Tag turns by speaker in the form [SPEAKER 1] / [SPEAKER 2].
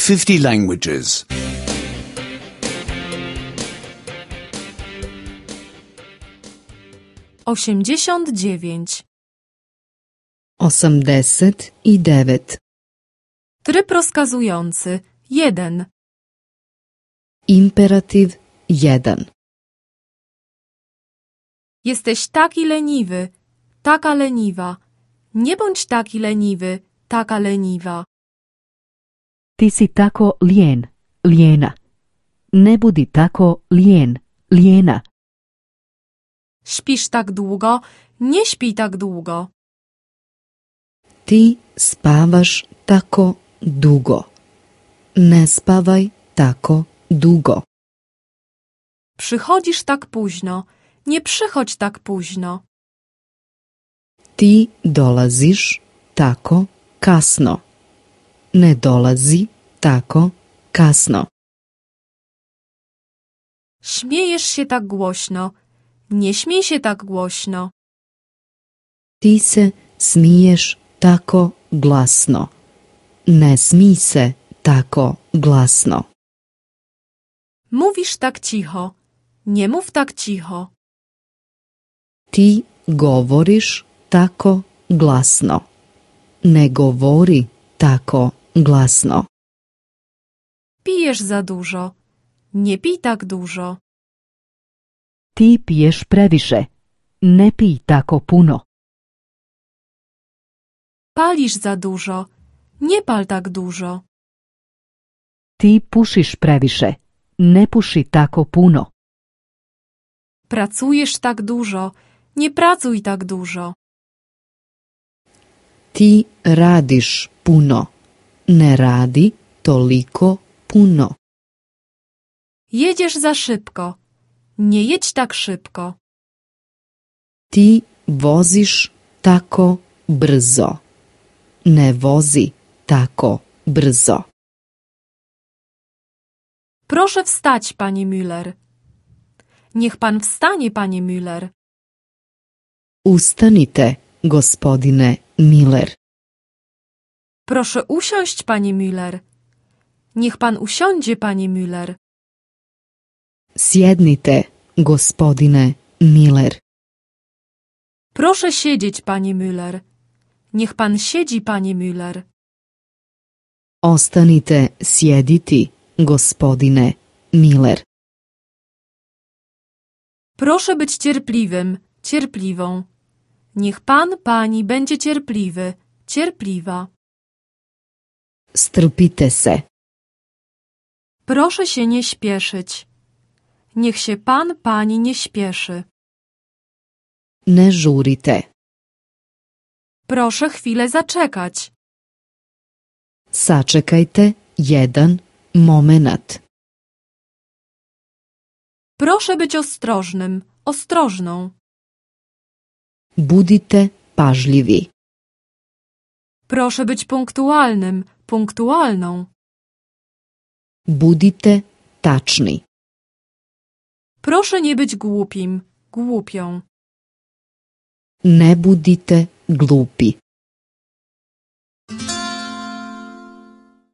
[SPEAKER 1] 50 languages.
[SPEAKER 2] 89.
[SPEAKER 3] 89.
[SPEAKER 2] Tryb rozkazujący 1.
[SPEAKER 3] Imperativ 1.
[SPEAKER 2] Jesteś taki leniwy, taka leniwa. Nie bądź taki leniwy, taka leniwa.
[SPEAKER 4] Ti si tako lijen, lijena. Ne budi tako lijen, lijena.
[SPEAKER 2] Śpisz tak długo, nie śpij tak długo.
[SPEAKER 3] Ti spavaš tako dugo. Ne spavaj tako dugo.
[SPEAKER 2] Przychodzisz tak późno, nie przychodź tak późno.
[SPEAKER 3] Ti dolaziš tako kasno. Ne dolazi tako kasno.
[SPEAKER 2] Śmiejesz się tak głośno, nie śmiej się tak głośno.
[SPEAKER 3] Ti se smiješ tako glasno. Ne smij se tako glasno.
[SPEAKER 2] Mówisz tak cicho, nie mów tak cicho.
[SPEAKER 3] Ti govoriš tako glasno. Ne govori tako glasno.
[SPEAKER 2] Pijesz za dużo, nie pij tak dużo.
[SPEAKER 4] Ti piješ previše. Ne pij tako puno.
[SPEAKER 2] Palisz za dużo, nie pal tak dużo.
[SPEAKER 4] Ti pušiš previše. Ne puši tako puno.
[SPEAKER 2] Pracujesz tak dużo, nie pracuj tak dużo.
[SPEAKER 3] Ti radiš puno. Ne radi toliko puno.
[SPEAKER 2] Jedziesz za szybko, nie jedź tak szybko.
[SPEAKER 3] Ti voziš tako brzo. Ne vozi tako brzo.
[SPEAKER 2] Proszę wstać, panie Müller. Niech pan wstanie, panie Müller.
[SPEAKER 3] Ustanite, gospodine Miller.
[SPEAKER 2] Proszę usiąść, panie Müller. Niech pan usiądzie, panie Müller.
[SPEAKER 3] Sjednite, gospodine Miller.
[SPEAKER 2] Proszę siedzieć, panie Müller. Niech pan siedzi, panie Müller.
[SPEAKER 3] Ostanite sjediti, gospodine Miller.
[SPEAKER 2] Proszę być cierpliwym, cierpliwą. Niech pan, pani będzie cierpliwy, cierpliwa.
[SPEAKER 3] Strpite se.
[SPEAKER 2] Proszę się nie śpieszyć. Niech się pan, pani nie śpieszy.
[SPEAKER 3] Ne žurite.
[SPEAKER 2] Proszę chwilę zaczekać.
[SPEAKER 3] Sačekajte jedan momenat.
[SPEAKER 2] Proszę być ostrożnym, ostrożną.
[SPEAKER 3] Budite pažljivi.
[SPEAKER 2] Proszę być punktualnym, punktualną.
[SPEAKER 3] Budite tačni.
[SPEAKER 2] Proszę nie być głupim, głupią.
[SPEAKER 3] Ne budite glupi.